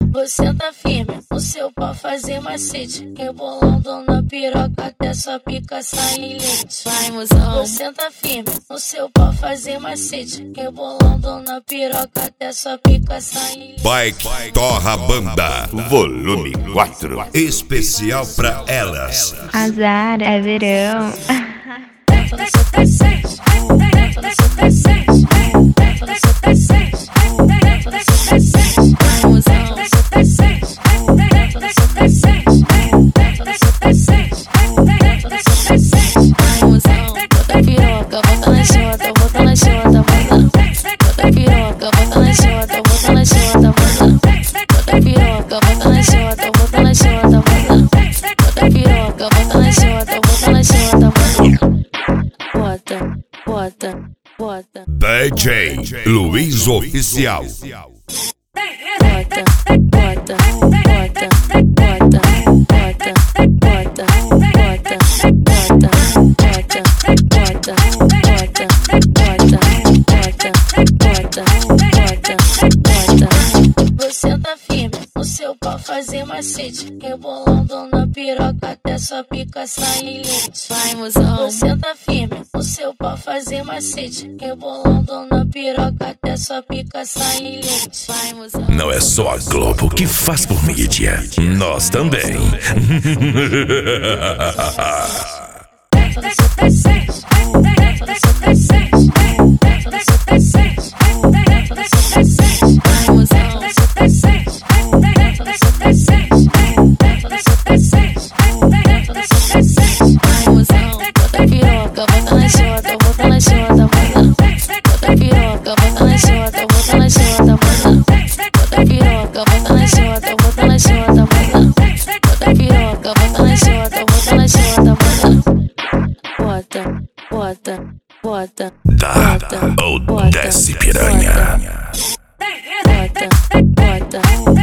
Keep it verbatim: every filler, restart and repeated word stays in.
Você tá firme, o seu pau fazer macete, rebolando na piroca até sua pica sair leite. Vai, mozão. Você tá firme, o seu pau fazer macete, rebolando na piroca até sua pica sair leite. Bike Torra Banda, volume quatro, especial pra elas. Azar, é verão. D J Luiz Oficial. Bota, bota, bota, bota, bota, bota, bota, bota, bota, bota, bota, bota, bota, bota. Você tá firme, o seu pau fazer macete, rebolando na piroca até sua pica sair leite. Vai, mozão. Você tá firme, o seu pau fazer macete, rebolando na piroca até sua pica sair leite. Vai, mozão. Não é só a Globo que faz por mídia, nós também. Bota, bota, Dá ou desce, piranha. bota, bota, bota.